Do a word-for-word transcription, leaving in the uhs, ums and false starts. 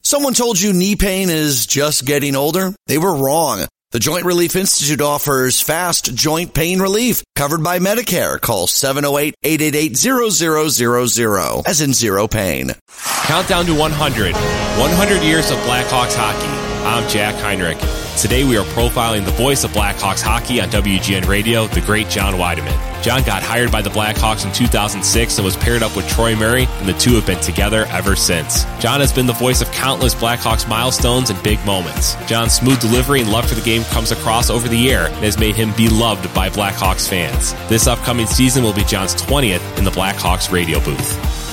Someone told you knee pain is just getting older? They were wrong. The Joint Relief Institute offers fast joint pain relief covered by Medicare. Call seven oh eight, eight eight eight, zero zero zero zero, as in zero pain. Countdown to one hundred. one hundred years of Blackhawks hockey. I'm Jack Heinrich. Today we are profiling the voice of Blackhawks hockey on W G N Radio, the great John Weideman. John got hired by the Blackhawks in two thousand six and was paired up with Troy Murray, and the two have been together ever since. John has been the voice of countless Blackhawks milestones and big moments. John's smooth delivery and love for the game comes across over the air and has made him beloved by Blackhawks fans. This upcoming season will be John's twentieth in the Blackhawks radio booth.